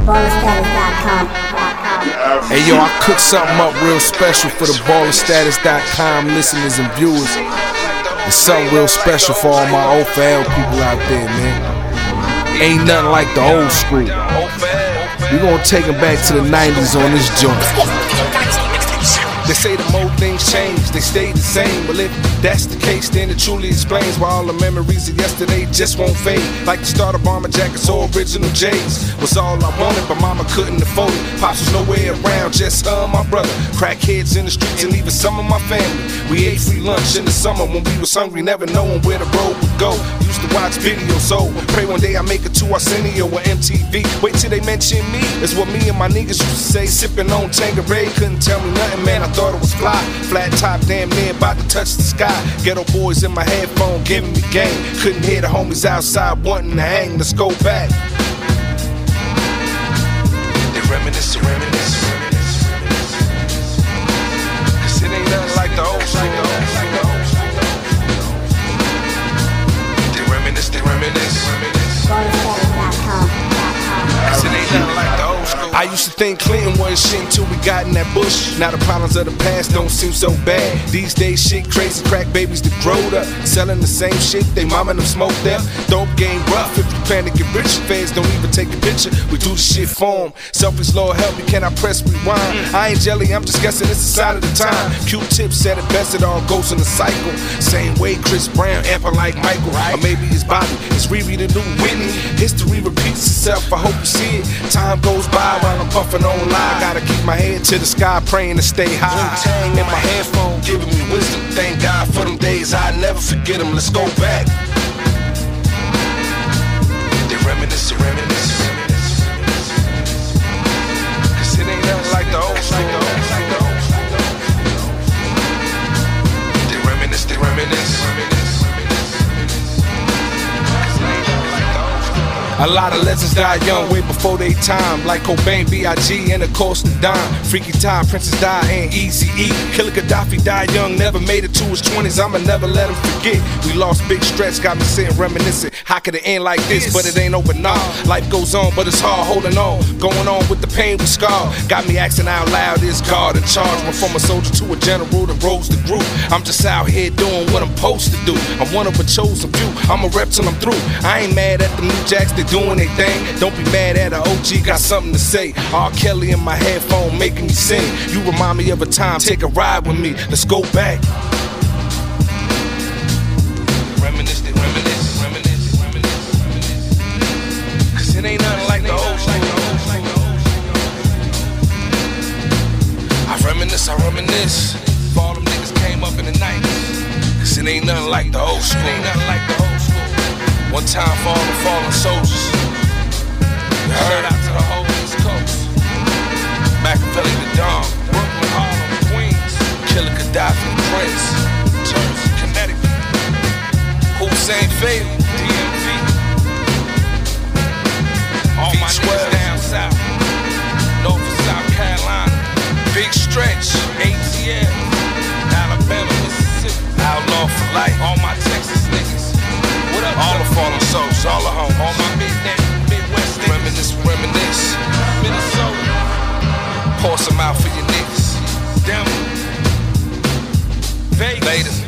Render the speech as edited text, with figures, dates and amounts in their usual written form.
ballerstatus.com. Hey yo, I cooked something up real special for the ballerstatus.com listeners and viewers. It's something real special for all my OFL people out there, man. Ain't nothing like the old school. We gonna take them back to the 90s on this joint. They say the more things change, they stay the same. Well, if that's the case, then it truly explains why all the memories of yesterday just won't fade. Like the starter bomber jackets or original J's was all I wanted, but mama couldn't afford it. Pops was nowhere around, just my brother. Crackheads in the streets and even some of my family. We ate free lunch in the summer when we was hungry, never knowing where the road would go. Used to watch videos, so pray one day I make it to Arsenio or MTV. Wait till they mention me, that's what me and my niggas used to say. Sipping on Tanqueray, couldn't tell me nothing, man. I thought it was fly. Flat top, damn near about to touch the sky. Ghetto boys in my headphone giving me game. Couldn't hear the homies outside wanting to hang. Let's go back. They reminisce, cause it ain't nothing like the old school. They reminisce, cause it ain't nothing like the old school. I used to think Clinton wasn't shit until we got in that bush. Now the problems of the past don't seem so bad. These days shit crazy, crack babies that growed up selling the same shit they mama and them smoked them. Dope game rough, if you plan to get rich, feds don't even take a picture. We do the shit for them. Selfies, Lord help me, can I press rewind? I ain't jelly, I'm just guessing it's the side of the time. Q-Tip said it best, it all goes in a cycle. Same way Chris Brown, amping like Michael. Or maybe it's Bobby, it's Riri the new Whitney. History repeats itself, I hope you see it. Time goes by while I'm puffing on live. Gotta keep my head to the sky, praying to stay high. In my headphone, giving me wisdom. Thank God for them days, I never forget them. Let's go back. They reminisce, cause it ain't nothing like the old school. They reminisce, cause it ain't nothing like the old school. A lot of legends died young, way before they time. Like Cobain, B.I.G. and of course the Dime. Freaky Tah, Princess Di, and Eazy-E. Killer Gaddafi died young, never made it to his 20s. I'ma never let him forget. We lost Big Stretch, got me sitting reminiscing. How could it end like this? But it ain't over now. Life goes on, but it's hard holding on. Going on with the pain we scar. Got me asking out loud, is God in charge? Went from a soldier to a general that rose the group. I'm just out here doing what I'm supposed to do. I'm one of a chosen few. I'm a rep till I'm through. I ain't mad at the new jacks, they doing their thing. Don't be mad at a OG, got something to say. R. Kelly in my headphone making me sing. You remind me of a time, take a ride with me. Let's go back. Reminisce, cause it ain't nothing like the old school. I reminisce. For all them niggas came up in the 90s. Cause it ain't nothing like the old school. One time for all the fallen soldiers. Shout out to the whole East Coast. Machiavelli the Don, Brooklyn, Harlem, Queens, Killer Gaddafi, Prince, Jersey, Connecticut, Hussein Fatal, DMV, all my niggas down south, North and South Carolina, Big Stretch, ATL, Alabama, Mississippi, Outlaw for life, all my Texas niggas. What up, all the fallen soldiers, all the home, all my Midwest niggas. Reminisce, Minnesota. Pour some out for your niggas. Denver, Vegas.